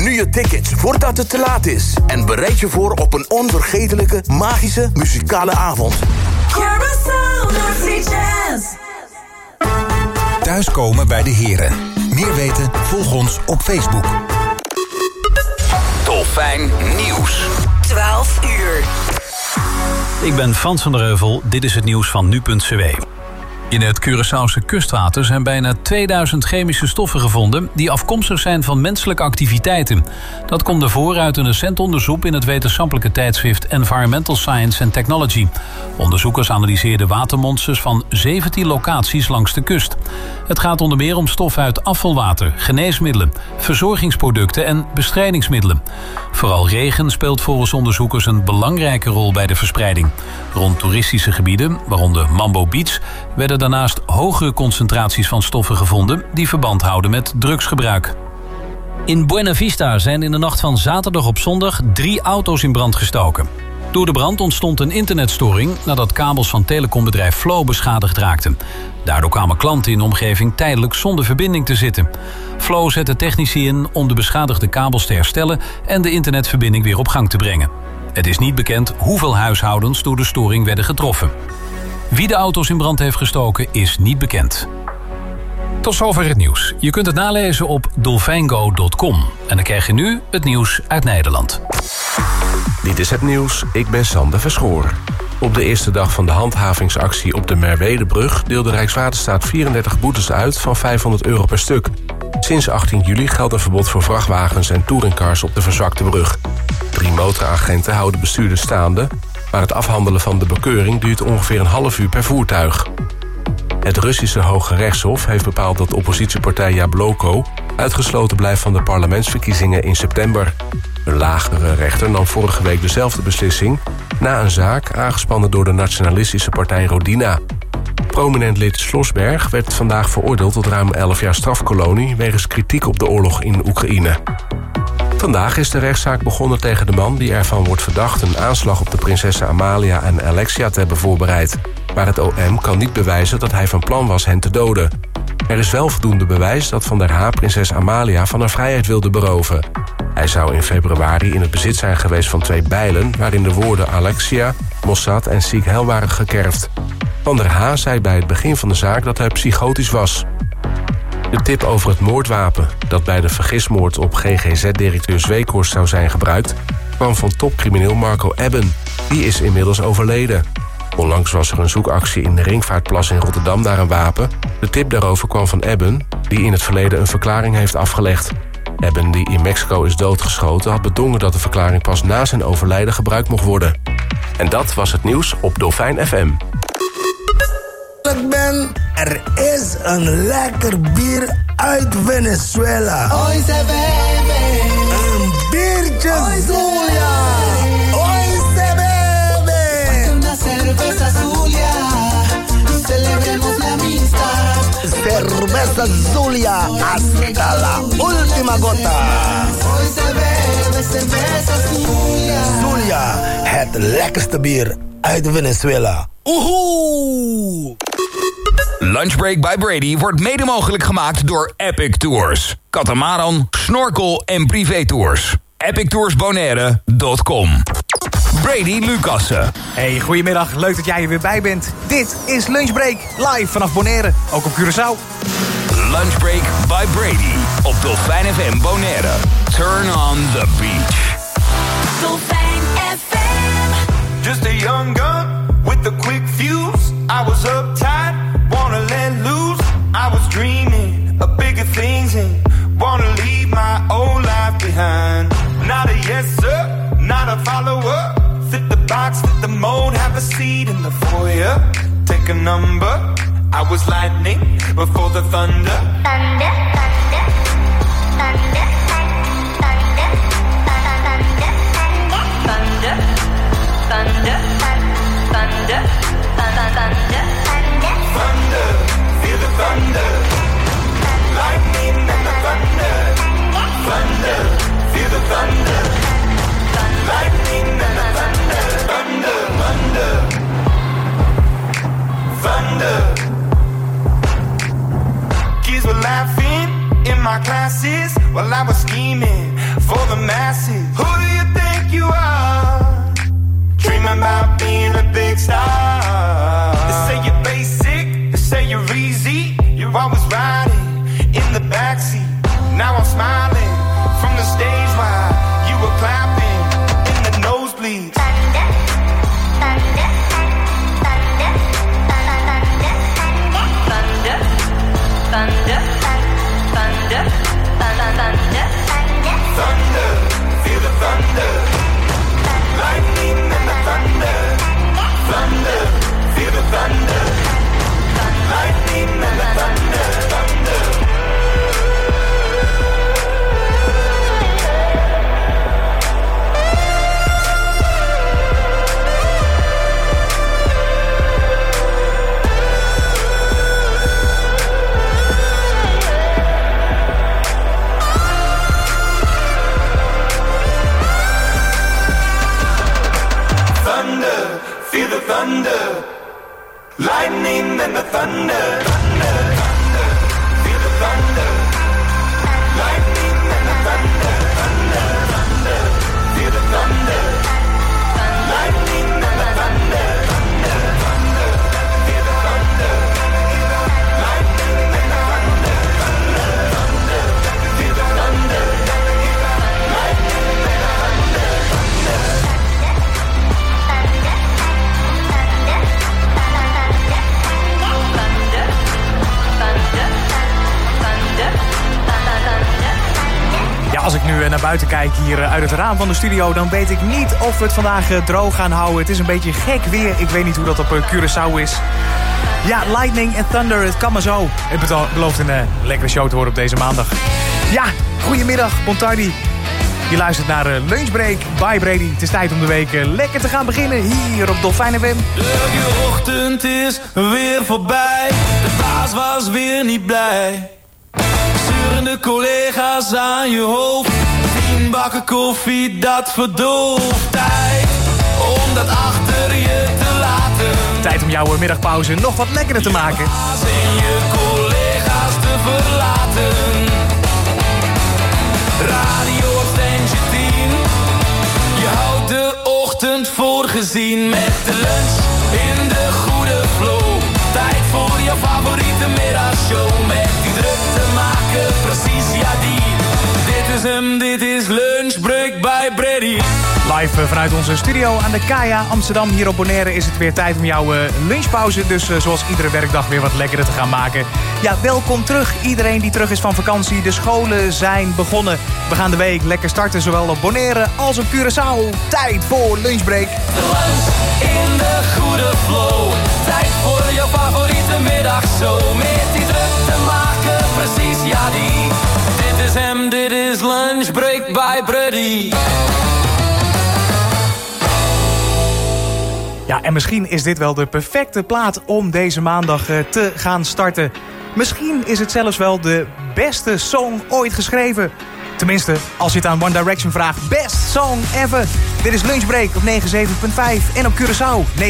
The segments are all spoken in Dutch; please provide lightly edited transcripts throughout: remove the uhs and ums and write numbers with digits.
nu je tickets voordat het te laat is. En bereid je voor op een onvergetelijke, magische, muzikale avond. Curaçao North Sea Jazz. Thuiskomen bij de heren. Meer weten? Volg ons op Facebook. Dolfijn Nieuws. 12 uur. Ik ben Frans van der Heuvel. Dit is het nieuws van nu.cw. In het Curaçaose kustwater zijn bijna 2000 chemische stoffen gevonden die afkomstig zijn van menselijke activiteiten. Dat komt naar voren uit een recent onderzoek in het wetenschappelijke tijdschrift Environmental Science and Technology. Onderzoekers analyseerden watermonsters van 17 locaties langs de kust. Het gaat onder meer om stoffen uit afvalwater, geneesmiddelen, verzorgingsproducten en bestrijdingsmiddelen. Vooral regen speelt volgens onderzoekers een belangrijke rol bij de verspreiding. Rond toeristische gebieden, waaronder Mambo Beach, werden daarnaast hogere concentraties van stoffen gevonden die verband houden met drugsgebruik. In Buena Vista zijn in de nacht van zaterdag op zondag 3 auto's in brand gestoken. Door de brand ontstond een internetstoring nadat kabels van telecombedrijf Flow beschadigd raakten. Daardoor kwamen klanten in de omgeving tijdelijk zonder verbinding te zitten. Flow zette technici in om de beschadigde kabels te herstellen en de internetverbinding weer op gang te brengen. Het is niet bekend hoeveel huishoudens door de storing werden getroffen. Wie de auto's in brand heeft gestoken is niet bekend. Tot zover het nieuws. Je kunt het nalezen op dolfijngo.com. En dan krijg je nu het nieuws uit Nederland. Dit is het nieuws, ik ben Sander Verschoor. Op de eerste dag van de handhavingsactie op de Merwedebrug deelde Rijkswaterstaat 34 boetes uit van €500 per stuk. Sinds 18 juli geldt een verbod voor vrachtwagens en touringcars op de verzwakte brug. 3 motoragenten houden bestuurders staande, maar het afhandelen van de bekeuring duurt ongeveer een half uur per voertuig. Het Russische Hoge Rechtshof heeft bepaald dat oppositiepartij Jabloko uitgesloten blijft van de parlementsverkiezingen in september. Een lagere rechter nam vorige week dezelfde beslissing na een zaak aangespannen door de nationalistische partij Rodina. Prominent lid Slosberg werd vandaag veroordeeld tot ruim 11 jaar strafkolonie wegens kritiek op de oorlog in Oekraïne. Vandaag is de rechtszaak begonnen tegen de man die ervan wordt verdacht een aanslag op de prinsessen Amalia en Alexia te hebben voorbereid. Maar het OM kan niet bewijzen dat hij van plan was hen te doden. Er is wel voldoende bewijs dat Van der Haar prinses Amalia van haar vrijheid wilde beroven. Hij zou in februari in het bezit zijn geweest van 2 bijlen waarin de woorden Alexia, Mossad en Sieg Heil waren gekerfd. Van der Haar zei bij het begin van de zaak dat hij psychotisch was. De tip over het moordwapen dat bij de vergismoord op GGZ-directeur Zweekhorst zou zijn gebruikt kwam van topcrimineel Marco Ebben. Die is inmiddels overleden. Onlangs was er een zoekactie in de Ringvaartplas in Rotterdam naar een wapen. De tip daarover kwam van Ebben, die in het verleden een verklaring heeft afgelegd. Ebben, die in Mexico is doodgeschoten, had bedongen dat de verklaring pas na zijn overlijden gebruikt mocht worden. En dat was het nieuws op Dolfijn FM. Er is een lekker bier uit Venezuela. Hoy se bebe. Een biertje Zulia. Hoy se bebe. Una cerveza Zulia. Celebremos la amistad. Cerveza Zulia. Hasta la última gota. Hoy se bebe cerveza Zulia. Zulia, het lekkerste bier uit Venezuela. Oehoe! Lunchbreak by Brady wordt mede mogelijk gemaakt door Epic Tours. Katamaran, snorkel en privétours. EpicToursBonaire.com. Brady Lucassen. Hey, goedemiddag. Leuk dat jij er weer bij bent. Dit is Lunchbreak, live vanaf Bonaire, ook op Curaçao. Lunchbreak by Brady op Dolfijn FM Bonaire. Turn on the beach. Dolfijn FM. Just a young gun with a quick fuse. I was uptight, wanna let loose. I was dreaming of bigger things and wanna leave my old life behind. Not a yes sir, not a follower. Fit the box, fit the mold, have a seat in the foyer. Take a number. I was lightning before the thunder. Thunder, thunder, thunder, thunder, thunder, thunder, thunder, thunder, thunder, Thunder, feel the thunder. Lightning and the thunder. Thunder, feel the thunder. Lightning and the thunder. Thunder, thunder. Thunder. Kids were laughing Hear the thunder, lightning and the thunder, thunder, thunder. Feel the thunder, lightning and the thunder, thunder, thunder. Feel the thunder, lightning and the thunder, thunder, thunder. Feel the thunder, lightning and the thunder, thunder, thunder. Feel the thunder, lightning and the thunder, thunder. Ja, als ik nu naar buiten kijk hier uit het raam van de studio, dan weet ik niet of we het vandaag droog gaan houden. Het is een beetje gek weer. Ik weet niet hoe dat op Curaçao is. Ja, lightning en thunder, het kan maar zo. Het belooft een lekkere show te worden op deze maandag. Ja, goedemiddag, Bontardi. Je luistert naar Lunchbreak by Brady. Het is tijd om de week lekker te gaan beginnen hier op Dolfijn FM. De ochtend is weer voorbij. De baas was weer niet blij. Zurende collega's aan je hoofd. 10 bakken koffie, dat verdooft. Tijd om dat achter je te laten. Tijd om jouw middagpauze nog wat lekkerder te maken. En je collega's te verlaten. Radio Extension 10. Je houdt de ochtend voorgezien met de lunch in de goede flow. Tijd voor je favoriete middagshow. Met die druk te maken, precies ja die. Dit is hem, dit is Lunchbreak by Brady. Live vanuit onze studio aan de Kaya Amsterdam. Hier op Bonaire is het weer tijd om jouw lunchpauze. Dus zoals iedere werkdag weer wat lekkerder te gaan maken. Ja, welkom terug. Iedereen die terug is van vakantie. De scholen zijn begonnen. We gaan de week lekker starten, zowel op Bonaire als op Curaçao. Tijd voor Lunchbreak. Lunch in de goede flow. Tijd voor je favoriete middagshow. Met die druk te maken, precies ja die. Dit is hem, dit is Lunchbreak by Brady. Ja, en misschien is dit wel de perfecte plaat om deze maandag te gaan starten. Misschien is het zelfs wel de beste song ooit geschreven. Tenminste, als je het aan One Direction vraagt. Best song ever. Dit is Lunchbreak op 97.5 en op Curaçao 97.3.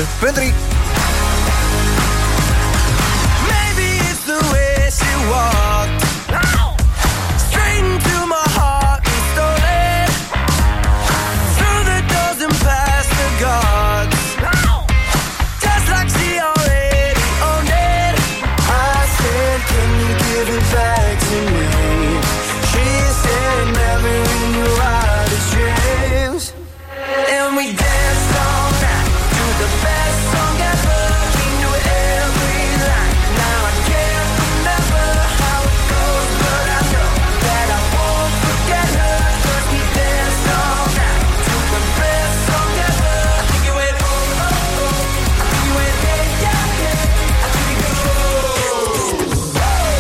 Maybe it's the way she walked. Straight into my heart and stole it. Through the doors and past the guards. Just like she already owned it. I said, can you give it back to me? She said, never in your wildest dreams. And we danced all night to the best song ever. We knew every line. Now I can't remember how it goes, but I know that I won't forget her. 'Cause we danced all night to the best song ever. I think it went oh oh oh. I think it went yeah yeah yeah. I think it goes.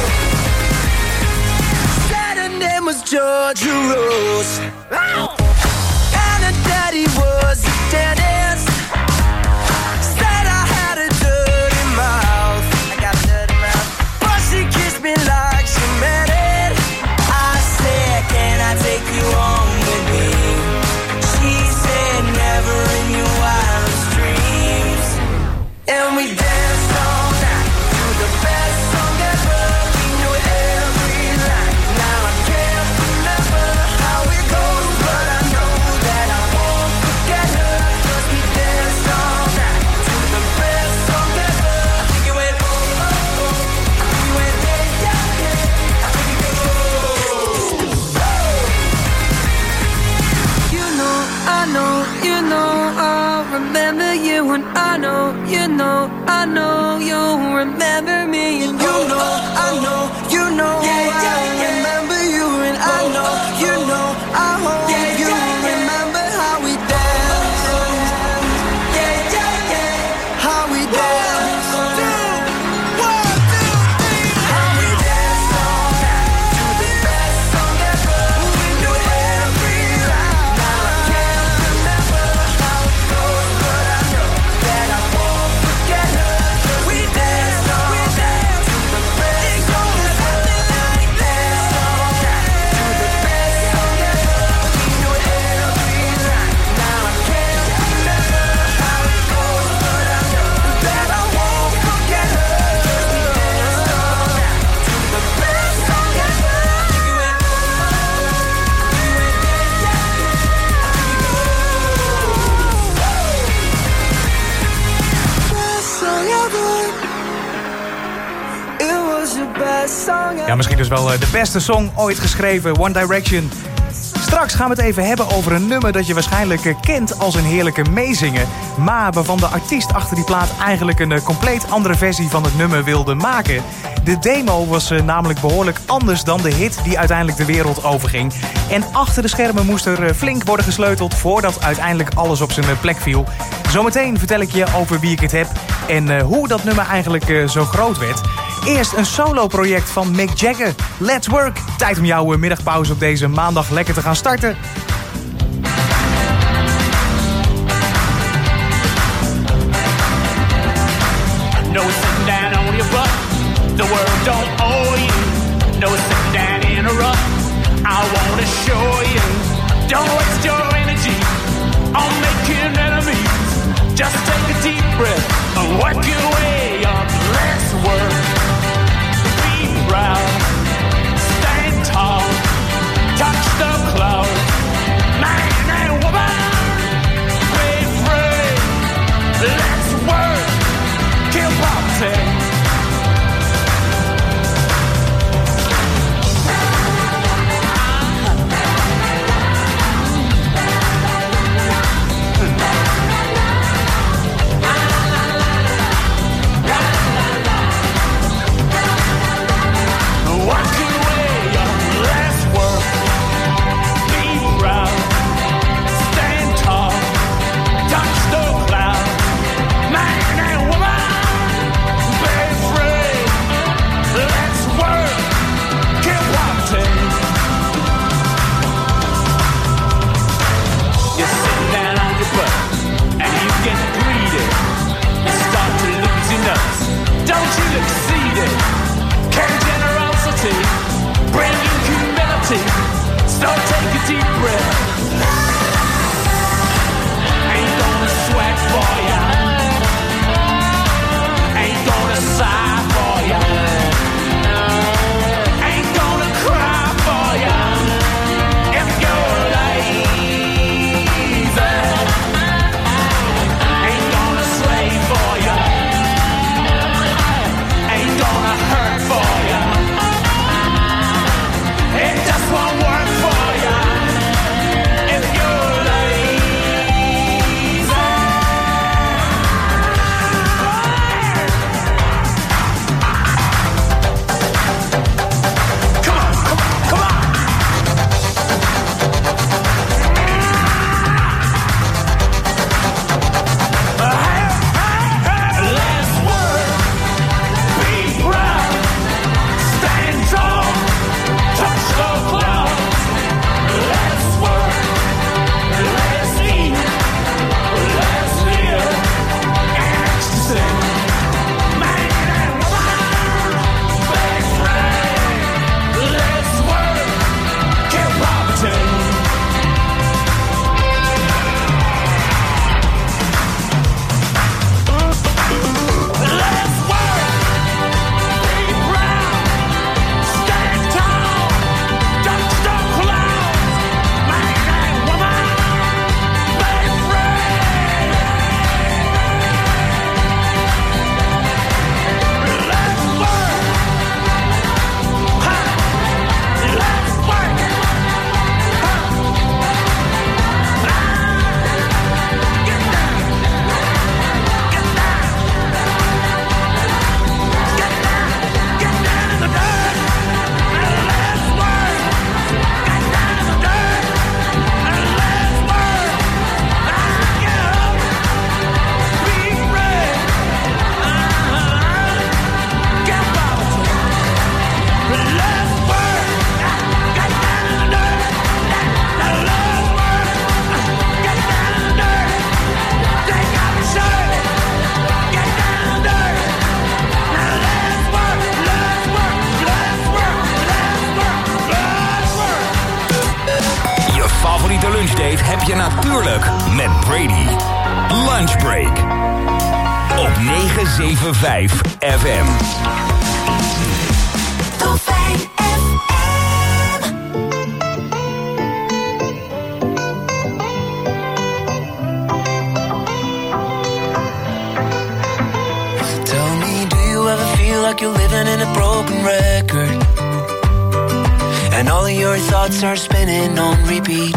Said her name was Georgia Rose. And her daddy was a dentist. Said I had a dirty mouth. I got a dirty mouth. But she kissed me like she meant it. I said, can I take you home with me? She said, never in your wildest dreams. And we danced all night to the best song ever. We knew every line. Now I can't remember how it goes, but I know that I won't forget her. 'Cause we danced all night to the best song ever. I think it went oh oh oh. I think it went yeah yeah yeah. I think it goes. You know, I know, you know, I'll remember you, and I know, you know, I know you'll remember me, and you know, I know, you know, I remember you, and I know, you know, I hope you remember how we danced, how we danced, 1, 2, 3, how we danced all night to the best song ever. We knew every line. Now I can't remember how it goes, but I know that I won't forget her. 'Cause we danced all night to the best song ever. Ja, misschien dus wel de beste song ooit geschreven, One Direction. Straks gaan we het even hebben over een nummer dat je waarschijnlijk kent als een heerlijke meezingen, maar waarvan de artiest achter die plaat eigenlijk een compleet andere versie van het nummer wilde maken. De demo was namelijk behoorlijk anders dan de hit die uiteindelijk de wereld overging. En achter de schermen moest er flink worden gesleuteld voordat uiteindelijk alles op zijn plek viel. Zometeen vertel ik je over wie ik het heb en hoe dat nummer eigenlijk zo groot werd. Eerst een solo-project van Mick Jagger. Let's Work. Tijd om jouw middagpauze op deze maandag lekker te gaan starten. No sitting down on your butt. The world don't owe you. No sitting down in a rut. I wanna show you. Don't waste your energy on making enemies. Just take a deep breath and work your way up. Let's work. Be proud. Stand tall. Touch the clouds. Man and woman. Be free. Let's work. Kill poverty. Don't you exceed it? Carry generosity, bring in humility. So take a deep breath. Ain't gonna sweat for ya. Ain't gonna sigh for ya. Ain't gonna cry for ya. If you're lazy, ain't gonna slave for ya. Gonna hurt for ya. It just won't work for ya if you're lazy. Come on, come on, come on. Let's work. Be proud, stand tall, touch the clouds. Let's work, let's eat, let's live, ecstasy. Man and woman, be free. Let's work, kill poverty. Let's work. Be proud, stand tall, touch the clouds, man and woman, be free. Let's work, ha, let's work, ha, get down, get down, get down, get down in the dirt, and let's work. Get down in the dirt, and let's work. Get up, be free. Get poverty. Let's work. Get down in the dirt, and let's work. Get down in the dirt. Take off your shirt. Get down in the dirt. Now let's work, let's work, let's work, let's work, let's work. Je favoriete lunchdate heb je natuurlijk met Brady. Lunch Break. Op 975 FM. Dolfijn FM. Tell me, do you ever feel like you're living in a broken record? and all of your thoughts are spinning on repeat.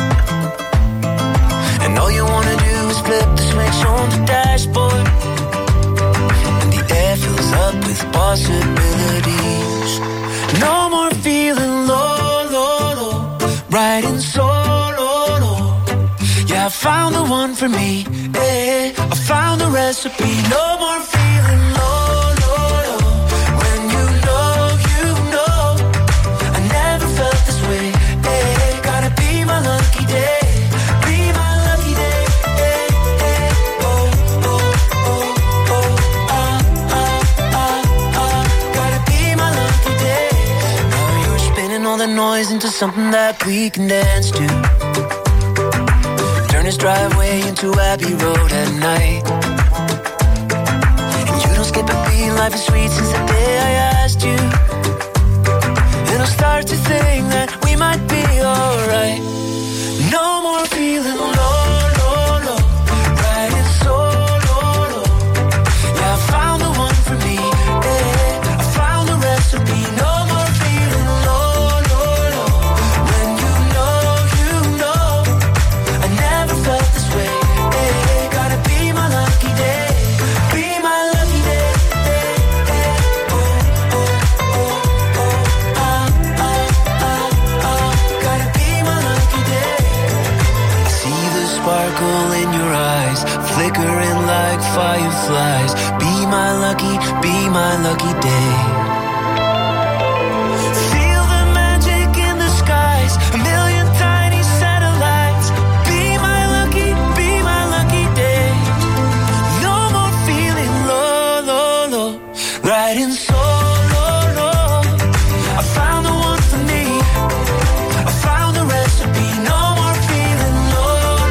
And all you wanna do is flip the switch on the dashboard, and the air fills up with possibilities. No more feeling low, low, low, riding solo, low. Yeah, I found the one for me, eh, I found the recipe. No more feeling low, low, low, when you know, I never felt this way, eh, gotta be my lucky day. All the noise into something that we can dance to. Turn this driveway into Abbey Road at night. And you don't skip a beat, life is sweet since the day I asked you. And I'll start to think that we might be alright. No more feeling low, low, low, riding solo, low. Yeah, I found the one for me, yeah, I found the recipe. No more feeling low. In your eyes, flickering like fireflies. Be my lucky day. Feel the magic in the skies, a million tiny satellites. Be my lucky day. No more feeling low, low, low, riding solo, low. I found the one for me, I found the recipe. No more feeling low.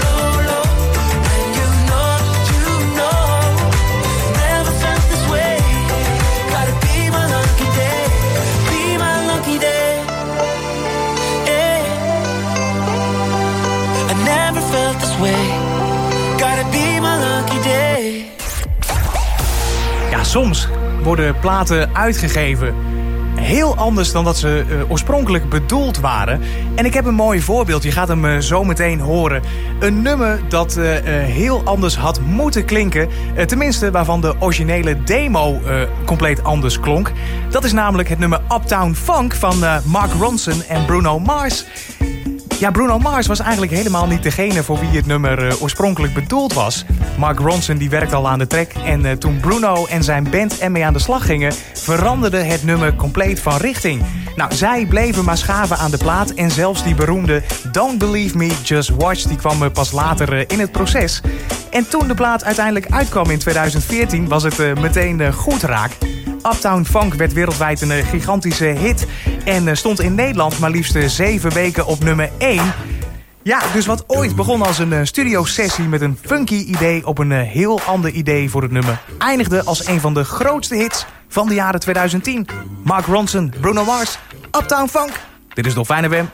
Ja, soms worden platen uitgegeven heel anders dan dat ze oorspronkelijk bedoeld waren. En ik heb een mooi voorbeeld, je gaat hem zo meteen horen. Een nummer dat heel anders had moeten klinken. Tenminste, waarvan de originele demo compleet anders klonk. Dat is namelijk het nummer Uptown Funk van Mark Ronson en Bruno Mars. Ja, Bruno Mars was eigenlijk helemaal niet degene voor wie het nummer oorspronkelijk bedoeld was. Mark Ronson die werkte al aan de track en toen Bruno en zijn band ermee aan de slag gingen, veranderde het nummer compleet van richting. Nou, zij bleven maar schaven aan de plaat en zelfs die beroemde Don't Believe Me, Just Watch, die kwam pas later in het proces. En toen de plaat uiteindelijk uitkwam in 2014 was het meteen goed raak. Uptown Funk werd wereldwijd een gigantische hit en stond in Nederland maar liefst 7 weken op nummer 1. Ja, dus wat ooit begon als een studiosessie met een funky idee op een heel ander idee voor het nummer, eindigde als een van de grootste hits van de jaren 2010. Mark Ronson, Bruno Mars, Uptown Funk. Dit is Dolfijn FM.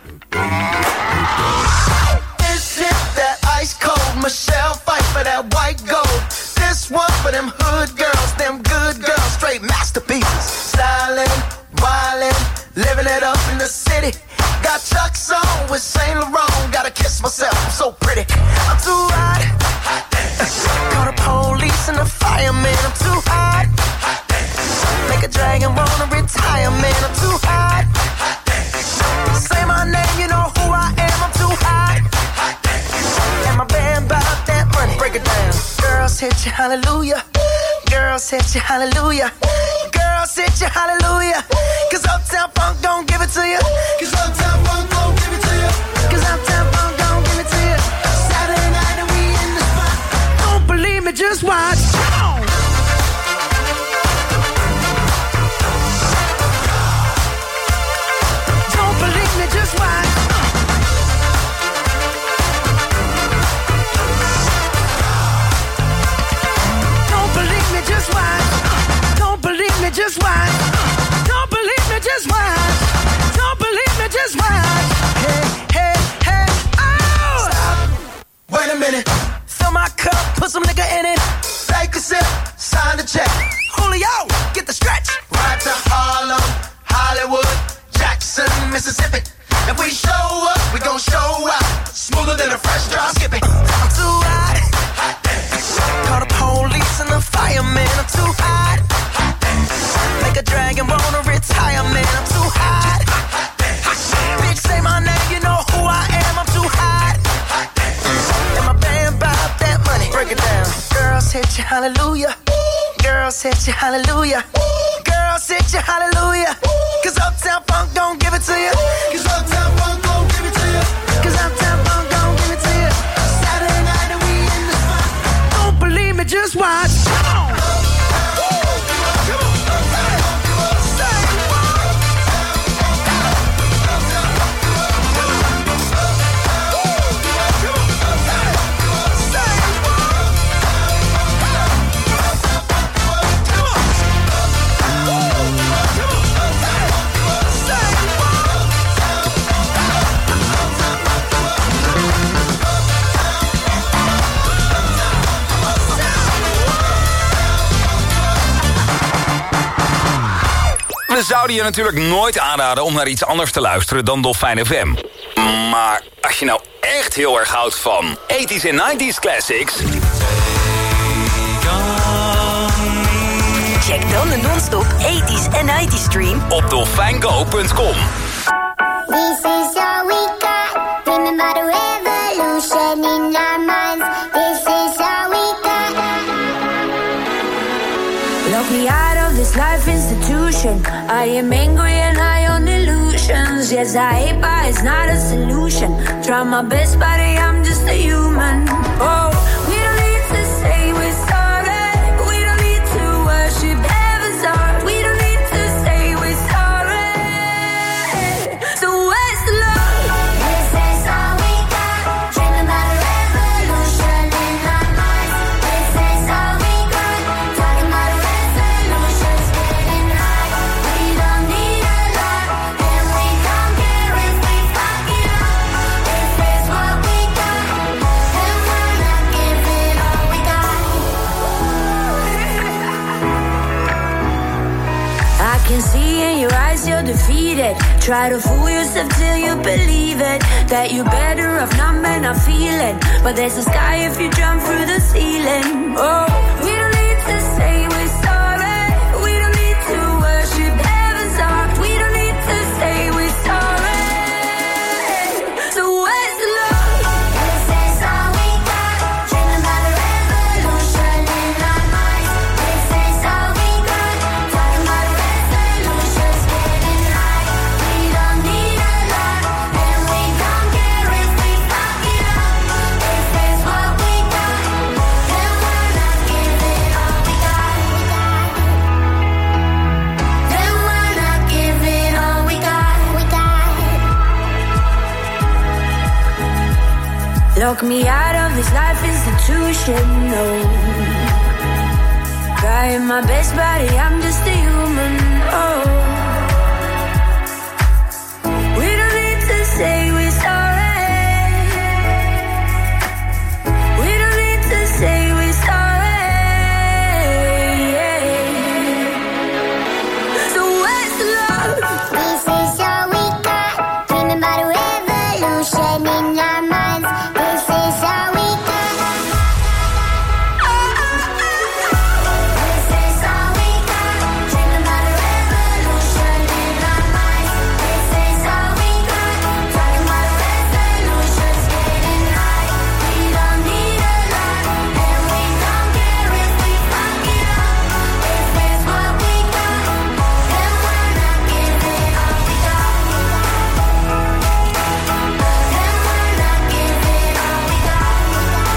This is that ice cold Michelle fight for that white gold. This one for them hood girls, them good girls, straight masterpieces. Styling, wildin', living it up in the city. Got Chuck's on with Saint Laurent. Gotta kiss myself, I'm so pretty. I'm too hot. Call the police and the fireman. I'm too hot. Make a dragon wanna retire, man. I'm too hot. Say my name, you know who I am. I'm too hot. And my band bout that money. Break it down. Girls hit you, hallelujah. Girls hit you, hallelujah. Girls hit you, hallelujah. Cause Uptown Funk don't give it to you. Cause Uptown Funk don't give it to you. Cause Uptown Funk don't give it to you. Saturday night and we in the spot. Don't believe me, just watch. Don't believe me, just watch. Don't believe me, just watch. Don't believe me, just watch. Don't believe me, just watch. Don't believe me, just watch. Hey, hey, hey, oh! Stop. Wait a minute. Fill my cup, put some nigga in it. Take a sip, sign the check. Julio, get the stretch. Right to Harlem, Hollywood, Jackson, Mississippi. If we show up, we gon' show out. Smoother than a fresh drop skipping. I'm too hot. Call the police and the fireman. I'm too hot. Make a dragon wanna retire, man. I'm too hot. Bitch, say my name, you know who I am. I'm too hot. And my band bought that money. Break it down. Girls hit you, hallelujah. Girls hit you, hallelujah. Girls hit you, hallelujah. Cause Uptown Funk don't give it to you. Cause Uptown Funk don't give it to you. Cause Uptown Funk don't give it to you. Saturday night and we in the spot. Don't believe me, just watch. Come on. We zouden je natuurlijk nooit aanraden om naar iets anders te luisteren dan Dolfijn FM. Maar als je nou echt heel erg houdt van 80s en 90s classics... check dan de non-stop 80s en 90s stream op dolfijngo.com. This is all we got. Remember the revolution in our minds. This is all we got. Lock me out of this life institution. I am angry and high on illusions. Yes, I hate, but it's not a solution. Try my best, but I'm just a human. Oh, we don't need to say we're sorry. We don't need to worship heaven's heart. We don't need to say we're sorry. So where's the love? This is all we got. Dreaming about a revolution in our minds. This is all we got. Talking about a resolutions, getting high. We don't need a lot, and we don't care if we fuck it up. This is what we got, and we're not giving all we got. I can see in your eyes you're defeated. Try to fool yourself till you believe it. That you're better off numb and not feeling. But there's a sky if you jump through the ceiling. Oh, we don't need to say we're sorry. We don't need to worship heaven's heart. We don't need to say we're sorry. So where's the love? This is all we got. Dreaming about a revolution in our minds. This is all we got. Talking about a resolutions, getting high. We don't need a lot, and we don't care if we fuck it up. This is what we got, and we're not giving all we got. Then we're not giving all we got. Lock me out of this life institution, no. Trying my best, buddy, I'm just a human, oh. We don't need to say we're sorry. We don't need to say we're sorry. So where's the love? This is all we got. Dreaming about a revolution in our minds. This is all we got. This is all we got. Dreaming about a revolution in our minds. This is all we got. Talking about a resolutions, getting high. We don't need a lot, and we don't care if we fuck it up. This is what we got, and we're not giving all we got. And we're not giving all we got. And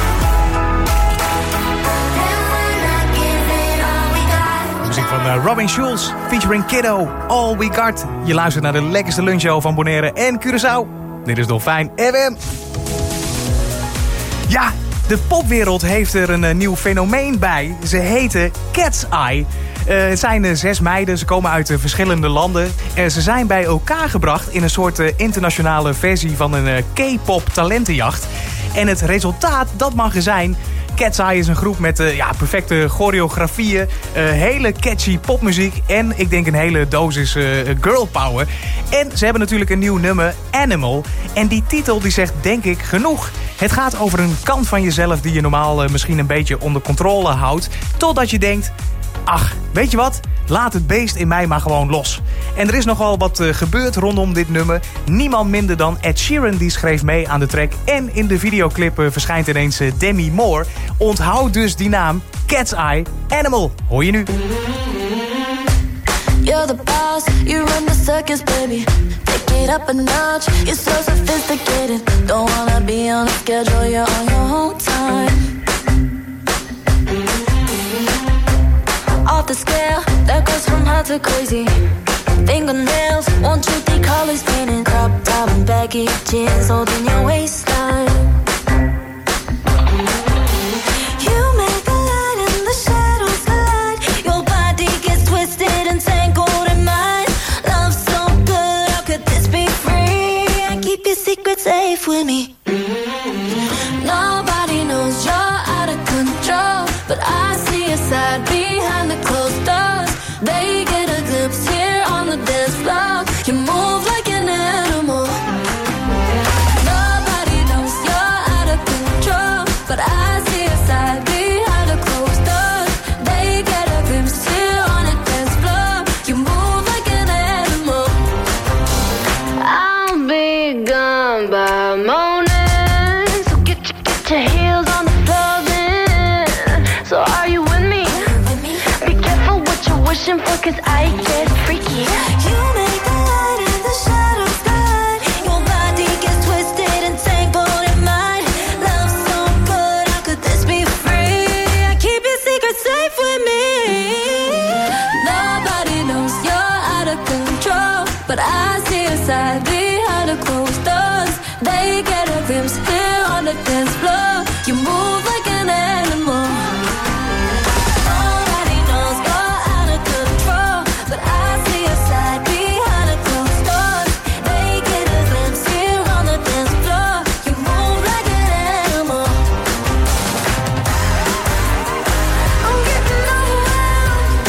we're not giving all we got. Muziek van Robin Schulz, featuring Kiddo, All We Got. Je luistert naar de lekkerste lunchshow van Bonaire en Curaçao. Dit is Dolfijn FM. Ja, de popwereld heeft er een nieuw fenomeen bij. Ze heten Cat's Eye. Het zijn 6 meiden, ze komen uit verschillende landen. Ze zijn bij elkaar gebracht in een soort internationale versie van een K-pop talentenjacht. En het resultaat, dat mag er zijn Cat's Eye is een groep met perfecte choreografieën, hele catchy popmuziek en ik denk een hele dosis girl power. En ze hebben natuurlijk een nieuw nummer, Animal. En die titel die zegt denk ik genoeg. Het gaat over een kant van jezelf die je normaal misschien een beetje onder controle houdt. Totdat je denkt, ach, weet je wat? Laat het beest in mij maar gewoon los. En er is nogal wat gebeurd rondom dit nummer. Niemand minder dan Ed Sheeran die schreef mee aan de track. En in de videoclip verschijnt ineens Demi Moore. Onthoud dus die naam, Cat's Eye, Animal. Hoor je nu. You're the boss, you run the circus, baby. Take it up a notch, you're so sophisticated. Don't wanna be on a schedule, you're on your own time. Off the scale, that goes from hot to crazy. Fingernails, won't you think colors painted? Crop top and baggy jeans holding your waistline. You make the light and the shadows collide. Your body gets twisted and tangled in mine. Love so good, how could this be free? I keep your secret safe with me. Nobody knows you're out of control, but I see a side behind the closed doors. They get a glimpse here on the dance floor. You move like an animal. Nobody knows you're out of control, but I see a side behind the closed doors. They get a glimpse here on the dance floor. You move like an animal. I'll be gone by morning, so get your heels on the floor then. So are you with me? Be careful what you're wishing for, 'cause I get freaky. You make the light and the shadows glide. Your body gets twisted and tangled in mine. Love so good, how could this be free? I keep your secret safe with me. Nobody knows you're out of control, but I see a side behind the closed doors. They get a glimpse here on the dance floor. You move like an animal. Nobody knows you're out of control, but I see a side behind the closed doors. They get a glimpse here on the dance floor. You move like an animal. I'm getting overwhelmed,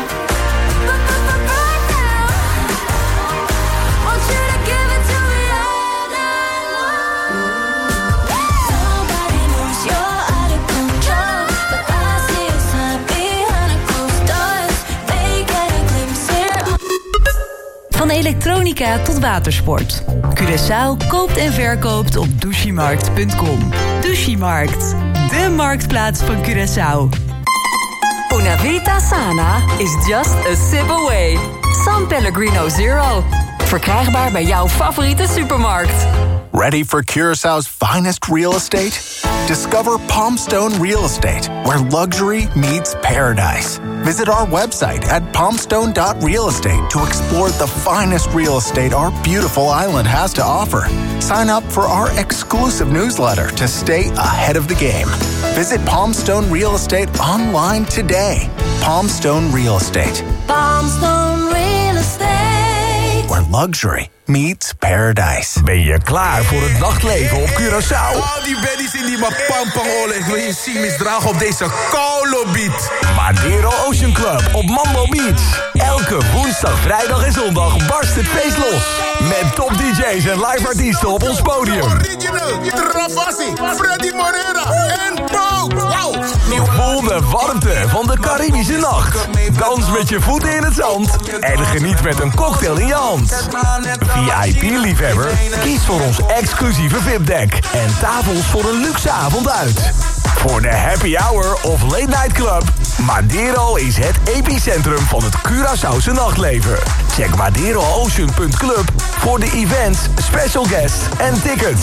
right now. Want you to give it to me all night long. Nobody knows you're out of control, but I see a side behind the closed doors. They get a glimpse here. Van elektronica tot watersport. Curaçao koopt en verkoopt op Douchimarkt.com. Douchimarkt, de marktplaats van Curaçao. Una Vita Sana is just a sip away. San Pellegrino Zero. Verkrijgbaar bij jouw favoriete supermarkt. Ready for Curaçao's finest real estate? Discover Palmstone Real Estate, where luxury meets paradise. Visit our website at palmstone.realestate to explore the finest real estate our beautiful island has to offer. Sign up for our exclusive newsletter to stay ahead of the game. Visit Palmstone Real Estate online today. Palmstone Real Estate, Palmstone Real Estate. where luxury meets paradise. Ben je klaar voor het nachtleven op Curaçao? Al die baddies in die mapampangole, ik wil je zien misdragen op deze koude beat. Madeiro Ocean Club op Mambo Beach. Elke woensdag, vrijdag en zondag barst het feest los. Met top DJ's en live artiesten op ons podium. Original, Travassi, Freddy Moreira en Paul. Wow. Voel de warmte van de Caribische nacht. Dans met je voeten in het zand. En geniet met een cocktail in je hand. VIP-liefhebber? Kies voor ons exclusieve VIP-deck. En tafels voor een luxe avond uit. Voor de happy hour of late night club, Madeiro is het epicentrum van het Curaçaose nachtleven. Check madeiroocean.club voor de events, special guests en tickets.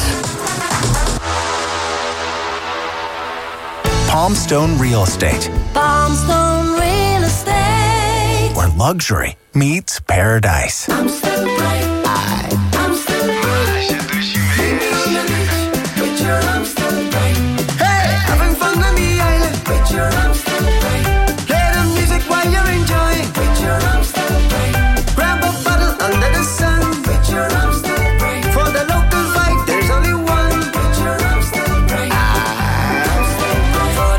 Palmstone Real Estate, Palmstone Real Estate. where luxury meets paradise. I'm still bright. I'm still bright. Picture I'm still bright. Hey, having fun on the island. Picture I'm still bright. Play the music while you're enjoying. Picture I'm still bright. Grab a bottle under the sun. Picture I'm still bright. For the local vibe, there's only one. Picture I'm still bright. For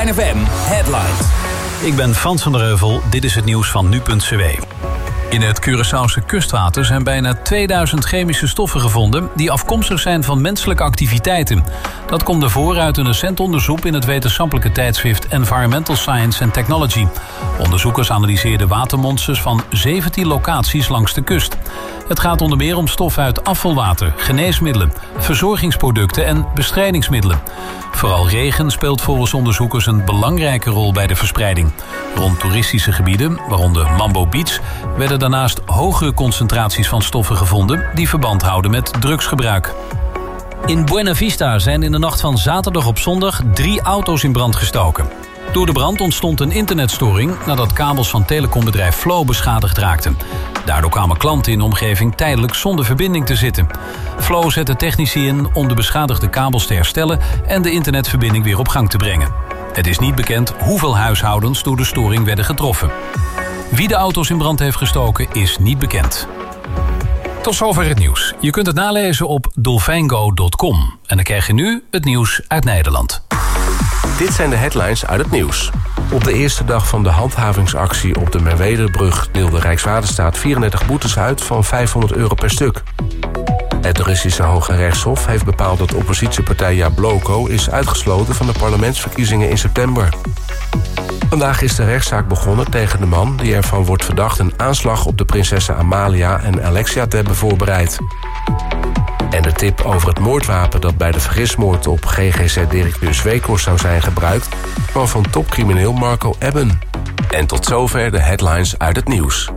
Fijn FM Headlines. Ik ben Frans van der Heuvel, dit is het nieuws van nu.cw. In het Curaçaose kustwater zijn bijna 2000 chemische stoffen gevonden die afkomstig zijn van menselijke activiteiten. Dat komt er voor uit een recent onderzoek in het wetenschappelijke tijdschrift Environmental Science and Technology. Onderzoekers analyseerden watermonsters van 17 locaties langs de kust. Het gaat onder meer om stoffen uit afvalwater, geneesmiddelen, verzorgingsproducten en bestrijdingsmiddelen. Vooral regen speelt volgens onderzoekers een belangrijke rol bij de verspreiding. Rond toeristische gebieden, waaronder Mambo Beach, werden daarnaast hogere concentraties van stoffen gevonden die verband houden met drugsgebruik. In Buena Vista zijn in de nacht van zaterdag op zondag 3 auto's in brand gestoken. Door de brand ontstond een internetstoring nadat kabels van telecombedrijf Flow beschadigd raakten. Daardoor kwamen klanten in de omgeving tijdelijk zonder verbinding te zitten. Flow zette technici in om de beschadigde kabels te herstellen en de internetverbinding weer op gang te brengen. Het is niet bekend hoeveel huishoudens door de storing werden getroffen. Wie de auto's in brand heeft gestoken is niet bekend. Tot zover het nieuws. Je kunt het nalezen op dolfijngo.com. En dan krijg je nu het nieuws uit Nederland. Dit zijn de headlines uit het nieuws. Op de eerste dag van de handhavingsactie op de Merwedebrug deelde Rijkswaterstaat 34 boetes uit van €500 per stuk. Het Russische Hoge Rechtshof heeft bepaald dat oppositiepartij Jabloko is uitgesloten van de parlementsverkiezingen in september. Vandaag is de rechtszaak begonnen tegen de man die ervan wordt verdacht een aanslag op de prinsessen Amalia en Alexia te hebben voorbereid. En de tip over het moordwapen dat bij de vergismoord op GGZ-directeur Zweekhorst zou zijn gebruikt, kwam van topcrimineel Marco Ebben. En tot zover de headlines uit het nieuws.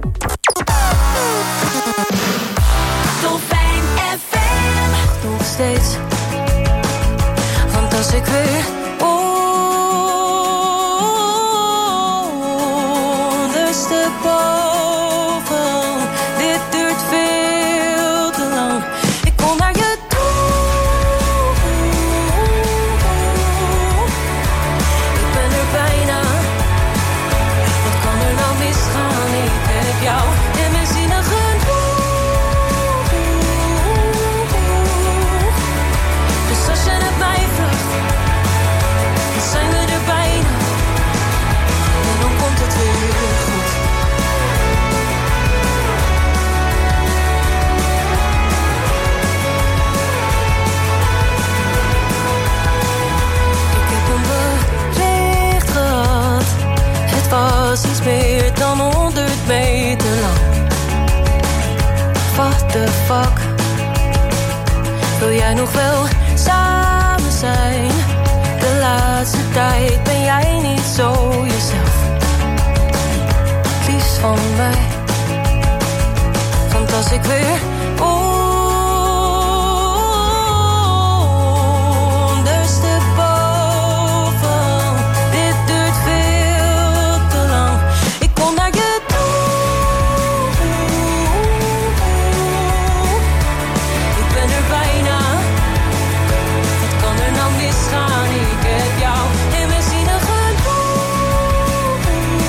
Dolfijn FM. Nog steeds. Want als ik weer ondersteboven, dit duurt veel te lang. Ik kom naar je toe. Ik ben er bijna. Wat kan er nou misgaan? Ik heb jou in mijn zinnen genoeg. Dus als je het mij vraagt, dan zijn we er bijna. En dan komt het weer goed. Ik heb een bericht gehad. Het was iets meer dan 100 meter lang. What the fuck? Wil jij nog wel samen zijn? De laatste tijd ben jij niet zo jezelf. Het liefst van mij. Want als ik weer ondersteboven, dit duurt veel te lang. Ik kom naar je toe. Ik ben er bijna. Wat kan er nou misgaan? Ik heb jou in mijn zinnen genoeg.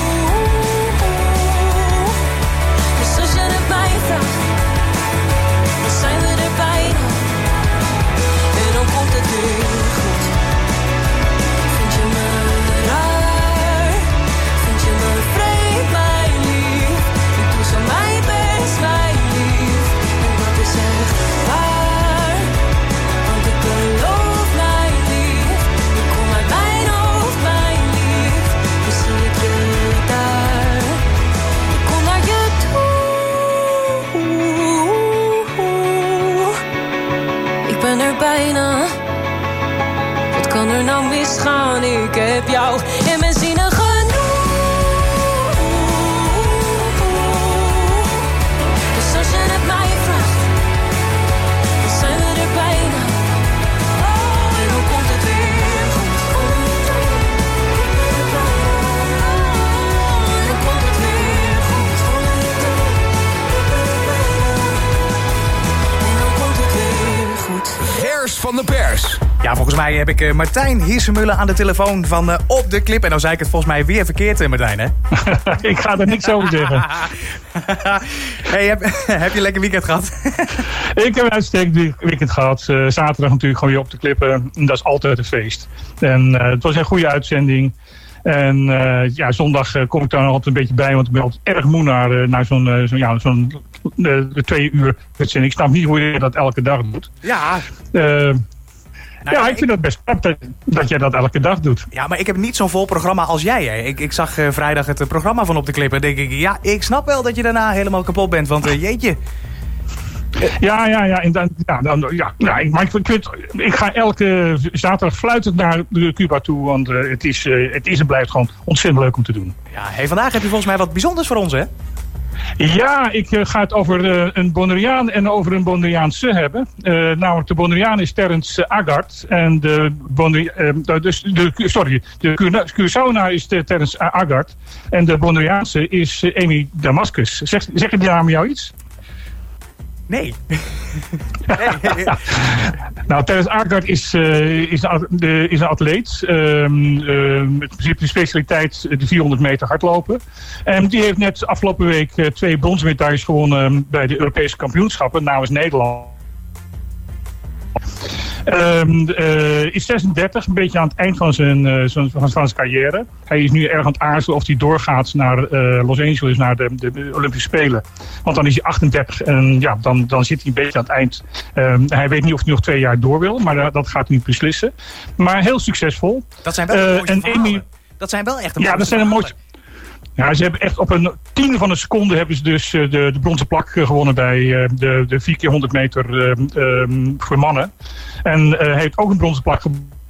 Dus als je het mij vraagt, dan zijn we er bijna. En dan komt het weer goed. Vind je me raar? Vind je me vreemd, mijn lief? Ik doe zo mijn best, mijn lief. En dat is echt waar. Want ik beloof, mijn lief. Ik kom uit mijn hoofd, mijn lief. Dus zie ik je daar. Ik kom naar je toe. Ik ben er bijna. Wat kan er nou misgaan? Ik heb jou in mijn zinnen genoeg. Dus als je het mij vraagt, dan zijn we er bijna. En dan komt het weer goed. En dan komt het weer goed. En dan komt het weer goed. Gers van de pers. Ja, volgens mij heb ik Martijn Hiersemuller aan de telefoon van Op de Clip. En dan zei ik het volgens mij weer verkeerd, Martijn, hè? Ik ga er niks over zeggen. Hey, heb je een lekker weekend gehad? Ik heb een uitstekend weekend gehad. Zaterdag natuurlijk gewoon weer Op de Clip. Dat is altijd een feest. En het was een goede uitzending. En zondag kom ik daar nog altijd een beetje bij, want ik ben altijd erg moe naar zo'n 2 uur uitzending. Ik snap niet hoe je dat elke dag doet. Ja. Ik vind het best knap dat jij dat elke dag doet. Ja, maar ik heb niet zo'n vol programma als jij. Hè. Ik zag vrijdag het programma van op de clip en denk ik... Ja, ik snap wel dat je daarna helemaal kapot bent, want jeetje... Ik ga elke zaterdag fluitend naar Cuba toe, want het is en blijft gewoon ontzettend leuk om te doen. Ja, vandaag heb je volgens mij wat bijzonders voor ons, hè? Ja, ik ga het over een Bonaireaan en over een Bonaireaanse hebben. Namelijk de Bonaireaan is Terence Aggard en de Curaçaoenaar is Terence Aggard en de Bonaireaanse is Amy Damascus. Zeggen die namen jou iets? Nee. Nou, Terence Aggard is een atleet. Met de specialiteit de 400 meter hardlopen. En die heeft net afgelopen week 2 bronzen medailles gewonnen bij de Europese kampioenschappen namens Nederland. Is 36, een beetje aan het eind van zijn carrière. Hij is nu erg aan het aarzelen of hij doorgaat naar Los Angeles, naar de Olympische Spelen. Want dan is hij 38 en ja, dan zit hij een beetje aan het eind. Hij weet niet of hij nog 2 jaar door wil, maar dat gaat hij niet beslissen. Maar heel succesvol. Dat zijn wel dat zijn wel echt dat zijn een mooiste. Ja, ze hebben echt op een 10e van een seconde hebben ze dus de bronzen plak gewonnen bij de 4x100 meter voor mannen. En heeft ook een bronzen plak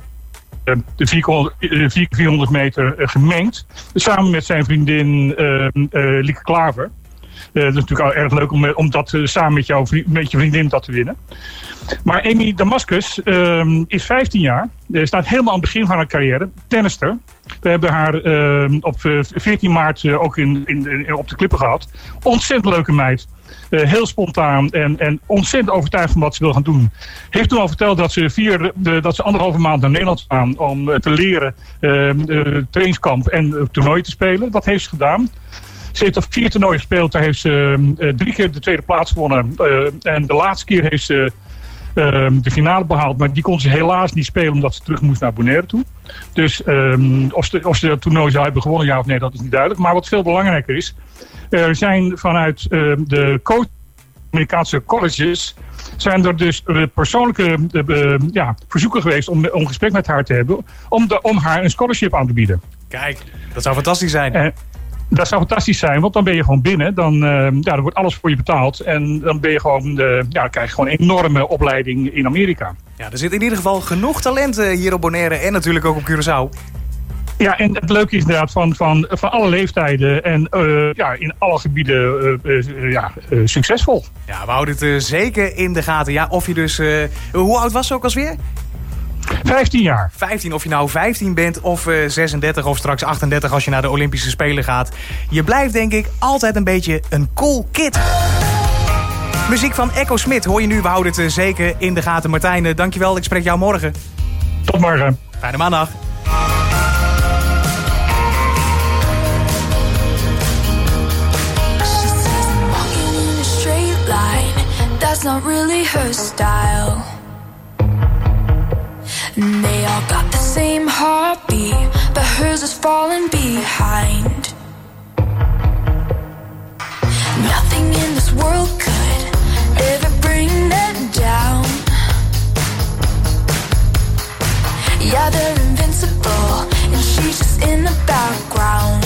de 4x400 meter gemengd. Samen met zijn vriendin Lieke Klaver. Dat is natuurlijk al erg leuk om dat samen met je vriendin dat te winnen. Maar Amy Damascus is 15 jaar. Staat helemaal aan het begin van haar carrière. Tennister. We hebben haar op 14 maart ook op de klippen gehad. Ontzettend leuke meid. Heel spontaan en ontzettend overtuigd van wat ze wil gaan doen. Heeft toen al verteld dat ze 1,5 maand naar Nederland gaan om te leren trainingskamp en toernooien te spelen. Dat heeft ze gedaan. Ze heeft op 4 toernooien gespeeld. Daar heeft ze 3 keer de tweede plaats gewonnen. En de laatste keer heeft ze de finale behaald. Maar die kon ze helaas niet spelen omdat ze terug moest naar Bonaire toe. Dus of ze dat toernooi zou hebben gewonnen, ja of nee, dat is niet duidelijk. Maar wat veel belangrijker is, er zijn vanuit de Amerikaanse colleges zijn er dus persoonlijke verzoeken geweest om gesprek met haar te hebben. Om haar een scholarship aan te bieden. Kijk, dat zou fantastisch zijn. Dat zou fantastisch zijn, want dan ben je gewoon binnen. Dan wordt alles voor je betaald. En dan ben je gewoon, krijg je gewoon een enorme opleiding in Amerika. Ja, er zit in ieder geval genoeg talent hier op Bonaire en natuurlijk ook op Curaçao. Ja, en het leuke is inderdaad van alle leeftijden en in alle gebieden succesvol. Ja, we houden het zeker in de gaten. Ja, of je dus... hoe oud was ze ook alweer? 15 jaar. 15, of je nou 15 bent of 36 of straks 38 als je naar de Olympische Spelen gaat. Je blijft denk ik altijd een beetje een cool kid. Muziek van Echo Smit hoor je nu. We houden het zeker in de gaten. Martijn, dankjewel. Ik spreek jou morgen. Tot morgen. Fijne maandag. That's not really her style. And they all got the same heartbeat, but hers is falling behind. Nothing in this world could ever bring them down. Yeah, they're invincible, and she's just in the background.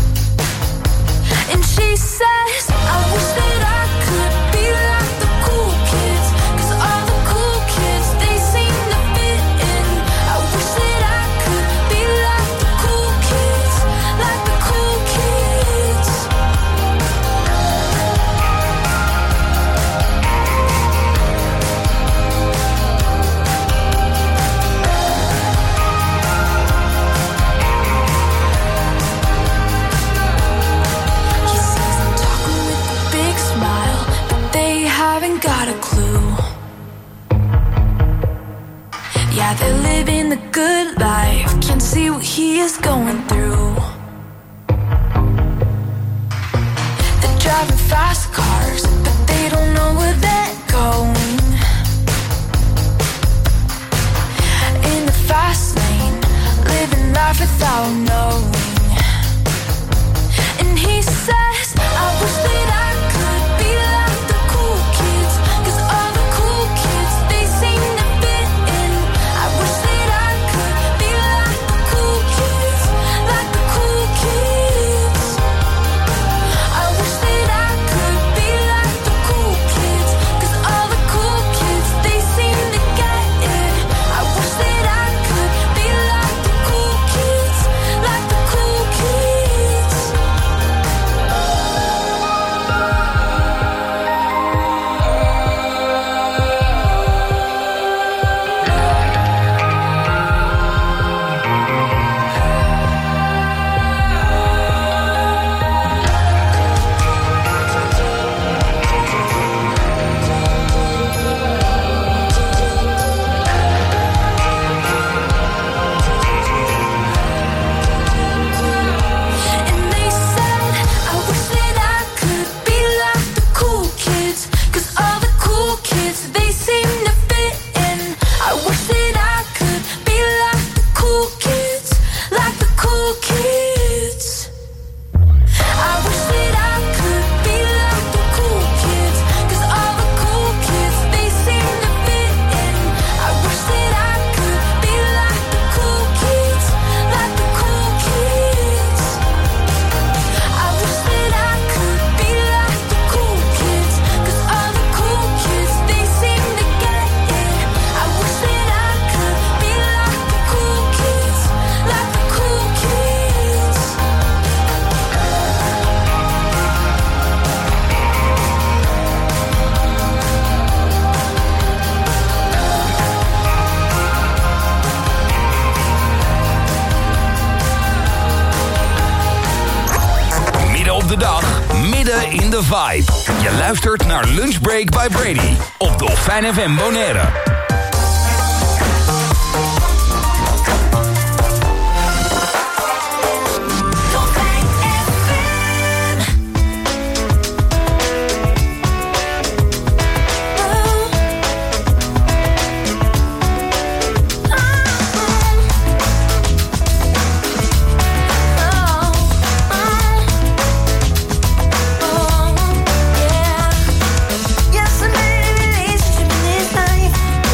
And she says, I wish that I could be like the cool kids, 'cause all the cool kids, they seem to fit in. I wish that I could be like the cool kids, like the cool kids. She says I'm talking with a big smile, but they haven't got a clue. Yeah, they're living the good life, can't see what he is going through. They're driving fast cars, but they don't know where they're going. In the fast lane, living life life without knowing. And he says, I wish that I could be like the cool kids, 'cause all the cool kids, they seem to fit in. I wish that I could be like the cool kids, like the cool kids. I wish that I could be like the cool kids, 'cause all the cool kids, they seem to get it. I wish that I could be like the cool kids, like the cool kids. And they said, I wish that I could be like the cool kids, 'cause all the cool kids, they seem to fit in. I wish that I could be like the cool kids, like the cool kids. I wish that I could be like the cool kids, 'cause all the cool kids, they seem to fit in. I wish that I could be like the cool kids, like the cool kids. I wish that I could be like the cool kids, 'cause all the cool kids, they seem to get it. I wish that I could be like the cool kids, like the cool kids. Midden op de dag, midden in de vibe. Je luistert naar Lunchbreak by Brady op Dolfijn FM Bonaire. Yes, I made a relationship in this life.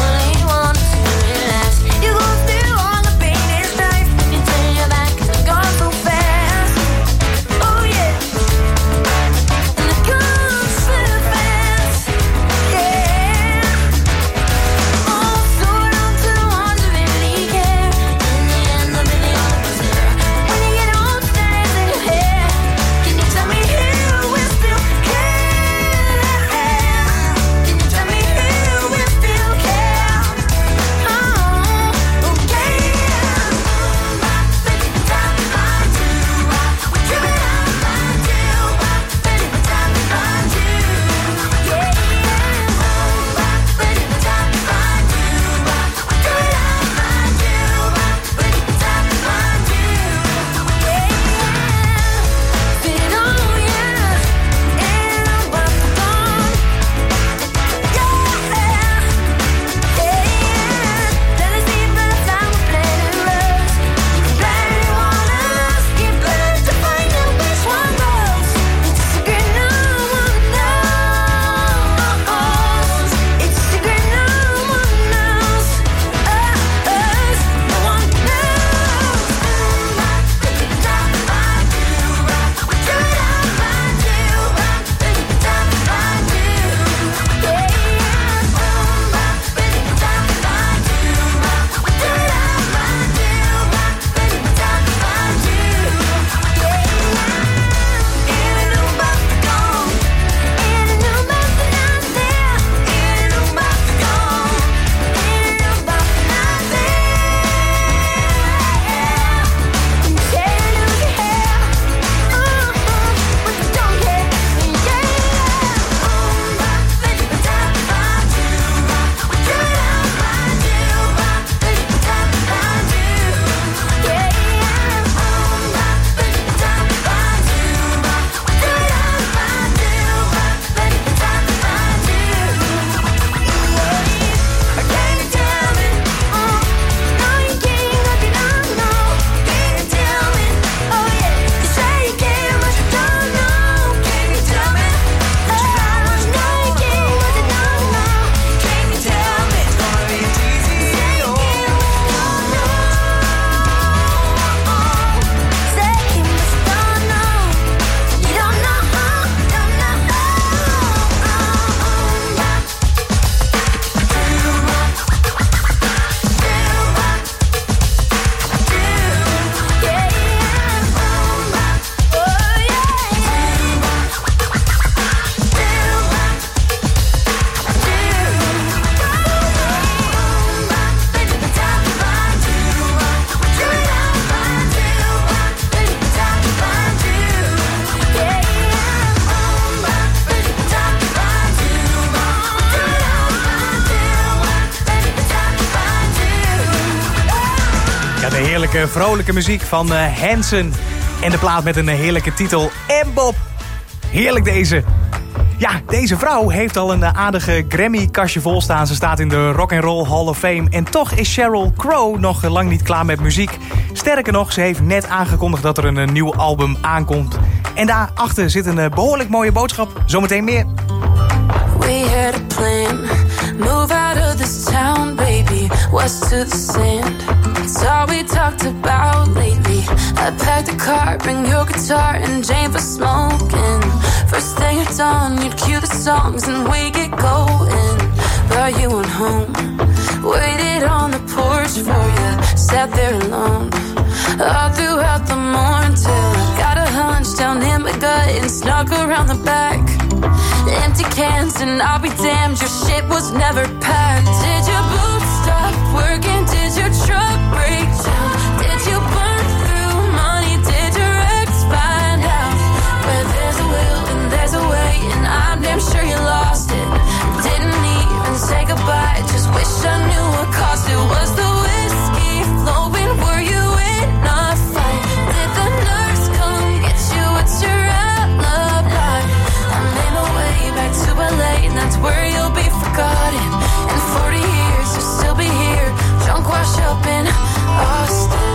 Heerlijke, vrolijke muziek van Hanson. En de plaat met een heerlijke titel, Mbop. Heerlijk deze. Ja, deze vrouw heeft al een aardige Grammy-kastje vol staan. Ze staat in de Rock and Roll Hall of Fame. En toch is Sheryl Crow nog lang niet klaar met muziek. Sterker nog, ze heeft net aangekondigd dat er een nieuw album aankomt. En daarachter zit een behoorlijk mooie boodschap. Zometeen meer. We had a plan. Move out of this town, baby. West to the sand. It's all we talked about lately. I packed a car, bring your guitar and Jane for smoking. First thing at dawn, you'd cue the songs and we get going. But you went home, waited on the porch for you. Sat there alone, all throughout the morning till I got a hunch down in my gut and snuck around the back. Empty cans and I'll be damned, your shit was never packed. Did your boots stop working? Did your truck break down? Did you burn through money? Did your ex find out? Where there's a will and there's a way, and I'm damn sure you lost it. Didn't even say goodbye, just wish I knew what cost it. Was the whiskey flowing? Were you in a fight? Did the nurse come get you? What's your alibi? I made my way back to LA, and that's where you'll be forgotten. In 40 years, you'll still be here, drunk, washed up in Austin.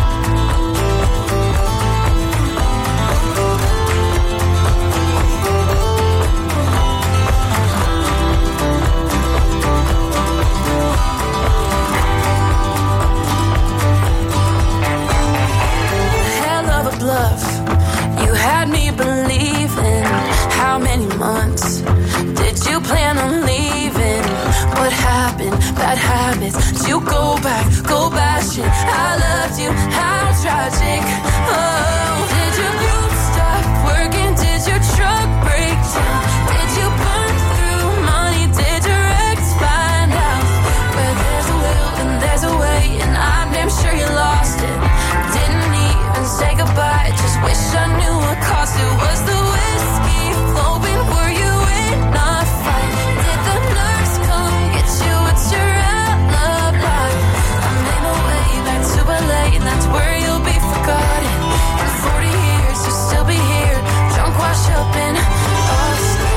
Hell of a bluff, you had me believing. How many months did you plan on leaving? What happened? Bad habits. Did you go bashing? I loved you. How tragic. Oh, did your boots stop working? Did your truck break down? Did you burn through money? Did your ex find out? Where there's a will and there's a way, and I'm damn sure you lost it. Didn't even say goodbye, just wish I knew what cost it. Was the whiskey flowing? Were you in a fight? Did the nurse come get you? What's your alibi? I made my way back to LA, and that's where you'll be forgotten. In 40 years, you'll still be here, drunk, washed up in Austin.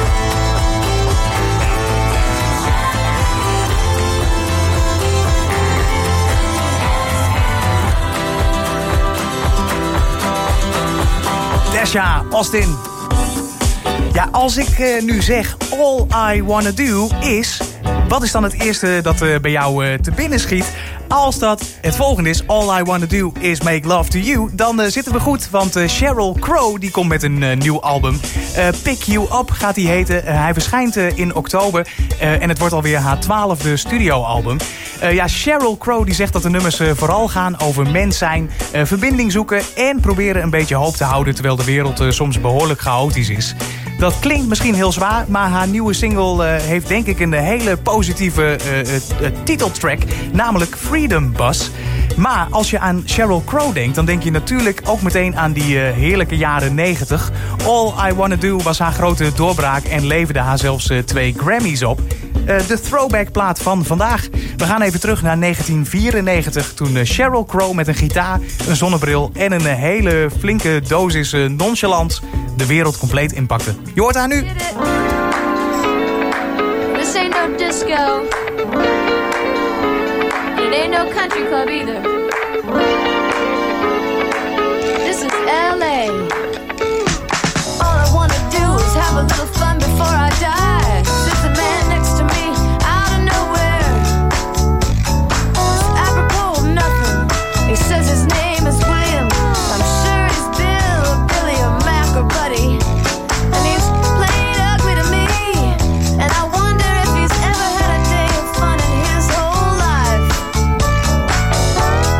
Desha, Austin. Ja, als ik nu zeg all I wanna do is... Wat is dan het eerste dat bij jou te binnen schiet? Als dat het volgende is, all I wanna do is make love to you... dan zitten we goed, want Sheryl Crow die komt met een nieuw album. Pick You Up gaat die heten. Hij verschijnt in oktober en het wordt alweer haar 12e studioalbum. Ja, Sheryl Crow die zegt dat de nummers vooral gaan over mens zijn... verbinding zoeken en proberen een beetje hoop te houden... terwijl de wereld soms behoorlijk chaotisch is. Dat klinkt misschien heel zwaar, maar haar nieuwe single heeft denk ik een hele positieve titeltrack, namelijk Freedom Bus. Maar als je aan Sheryl Crow denkt, dan denk je natuurlijk ook meteen aan die heerlijke jaren 90. All I Wanna Do was haar grote doorbraak en leverde haar zelfs 2 Grammys op. De throwback-plaat van vandaag. We gaan even terug naar 1994, toen Sheryl Crow met een gitaar, een zonnebril en een hele flinke dosis nonchalant de wereld compleet inpakte. Je hoort haar nu. This ain't no disco. It ain't no country club either. This is LA. All I wanna do is have a little fun before I die. There's a man next to me out of nowhere. It's apropos of nothing. He says his name is William. I'm sure he's Bill, Billy, or Mac or Buddy. And he's played ugly to me. And I wonder if he's ever had a day of fun in his whole life.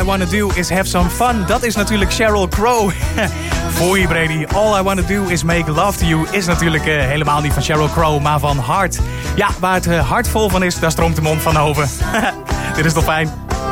Wanna Do Is Have Some Fun. Dat is natuurlijk Sheryl Crow. Voor je, Brady. All I Wanna Do Is Make Love To You is natuurlijk helemaal niet van Sheryl Crow, maar van Hart. Ja, waar het hart vol van is, daar stroomt de mond van over. Dit is toch fijn?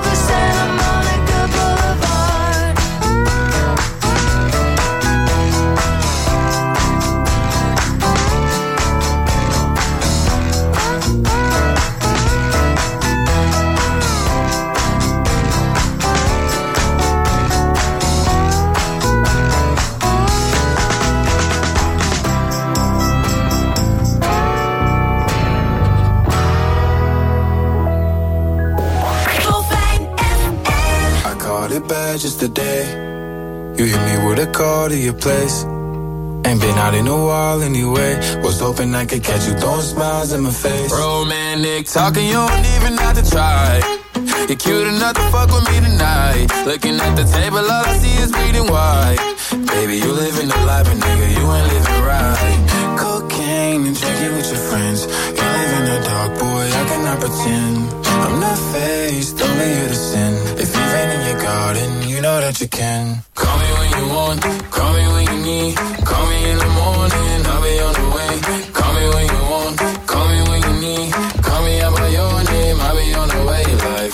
Just today, you hit me with a call to your place. Ain't been out in a while anyway. Was hoping I could catch you throwing smiles in my face. Romantic talking, you don't even have to try. You're cute enough to fuck with me tonight. Looking at the table, all I see is bleeding white. Baby, you living the life, but nigga, you ain't living right. Cocaine and drinking with your friends. You live in the dark, boy, I cannot pretend. I'm not faced, only here to sin. If you've been in your garden, you know that you can. Call me when you want, call me when you need. Call me in the morning, I'll be on the way. Call me when you want, call me when you need. Call me out by your name, I'll be on the way. Like,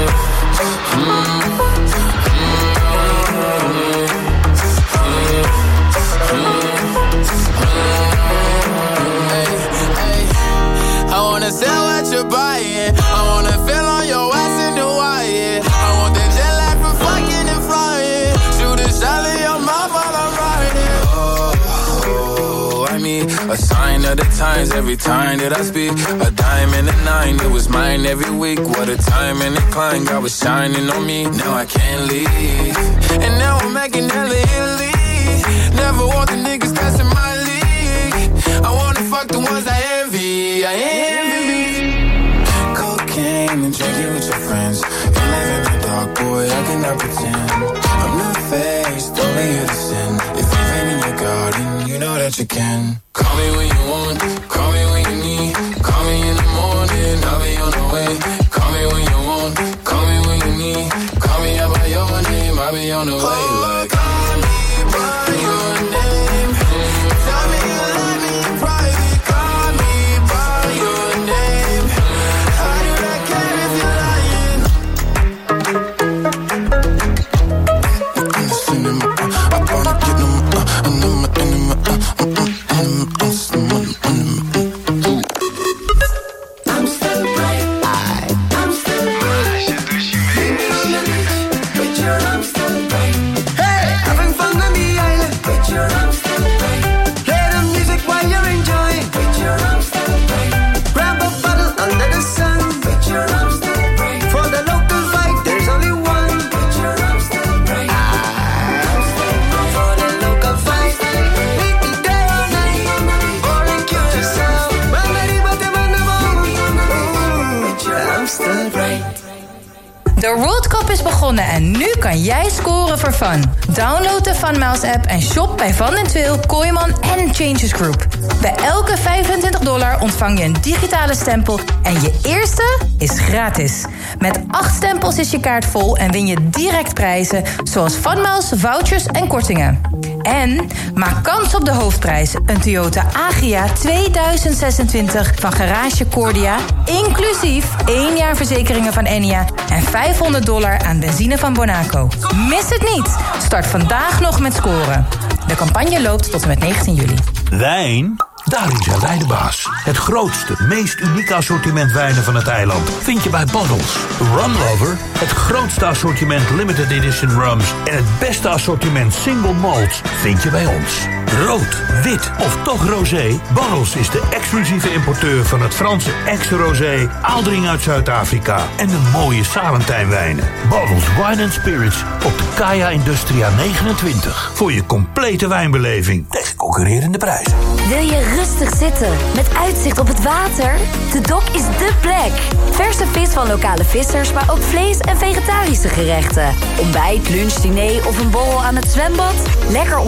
I wanna sell what you're buying. I wanna feel on your ass in Hawaii. I want that jet lag for fucking and flying. Shoot a shot in your mouth while I'm riding. Oh, I mean, a sign of the times every time that I speak. A dime and a nine, it was mine every week. What a time and a climb, God was shining on me. Now I can't leave. And now I'm making hella Italy. Never want the niggas that's in my league. I wanna fuck the ones I envy. I envy. Cocaine and drinking with your friends. You live in the dark, boy, I cannot pretend. I'm not faced, only here to sin. If you've been in your garden, you know that you can. Call me when you want, call me when you need. Call me in the morning, I'll be on the way. Call me when you want, call me when you need. Call me out by your name, I'll be on the way. Like, call me by your name. Tell me you love me in private. Call me by your name. How do I care if you're lying? I wanna get them, I'm still bright. I'm still bright. With your arms still bright. Hey, having fun on the island. With your arms still bright. Play the music while you're enjoying. With your arms still bright. Grab a bottle under the sun. With your arms still bright. For the local fight, there's only one. With your arms still bright. I'm still bright. For the local fight, meet me day or night. Or in Curaçao. I'm still bright. De World Cup is begonnen en nu kan jij scoren voor Fun. Download de Funmiles app en shop bij Van den Twil, Kooiman en Changes Group. Bij elke $25 ontvang je een digitale stempel en je eerste is gratis. Met 8 stempels is je kaart vol en win je direct prijzen zoals Funmiles, vouchers en kortingen. En maak kans op de hoofdprijs, een Toyota Agria 2026 van Garage Cordia, inclusief 1 jaar verzekeringen van Enia en $500 aan benzine van Bonaco. Mis het niet! Start vandaag nog met scoren. De campagne loopt tot en met 19 juli. Wijn? Daarin zijn wij de baas. Het grootste, meest unieke assortiment wijnen van het eiland vind je bij Bottles. Rum Lover, het grootste assortiment limited edition rums en het beste assortiment single malts vind je bij ons. Rood, wit of toch rosé? Bottles is de exclusieve importeur van het Franse ex-rosé, Aaldring uit Zuid-Afrika en de mooie Salentijnwijnen. Bottles Wine and Spirits op de Kaya Industria 29 voor je complete wijnbeleving tegen concurrerende prijzen. Wil je rustig zitten met uitzicht op het water? De Dok is dé plek. Verse vis van lokale vissers, maar ook vlees- en vegetarische gerechten. Ontbijt, lunch, diner of een borrel aan het zwembad? Lekker